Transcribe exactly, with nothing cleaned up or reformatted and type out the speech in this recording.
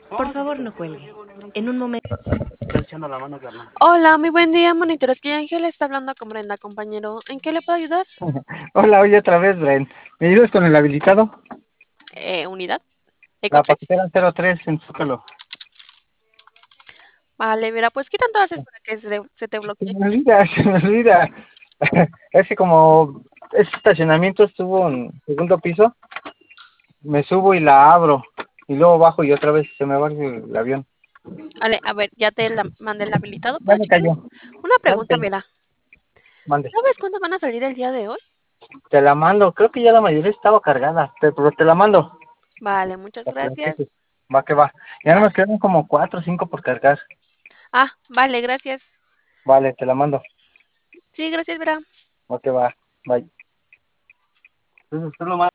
Por favor, no cuelgue. En un momento. Está echando la mano, carnal. Hola, muy buen día, monitores. Que Ángel está hablando con Brenda, compañero. ¿En qué le puedo ayudar? Hola, oye otra vez, Bren. ¿Me ayudas con el habilitado? Eh, ¿unidad? ¿Eco La tres? paquetera cero tres en Zócalo. Vale, mira, pues ¿qué tanto haces para que se, de- se te Se bloquee? me olvida, se me olvida. Es que como ese estacionamiento estuvo en segundo piso, me subo y la abro. Y luego bajo y otra vez se me va el, el avión. Vale, a ver, ya te la mandé el habilitado. Ya ¿Puedes me checarlo? cayó. Una Ya me pregunta, cayó. mira. Mande. ¿Sabes cuándo van a salir el día de hoy? Te la mando. Creo que ya la mayoría estaba cargada. Te, pero te la mando. Vale, muchas Para que la cheques. gracias. Va que va. Ya no Vale. me quedan como cuatro o cinco por cargar. Ah, vale, gracias. Vale, te la mando. Sí, gracias, Vera. Va que va. Bye. Entonces, tú lo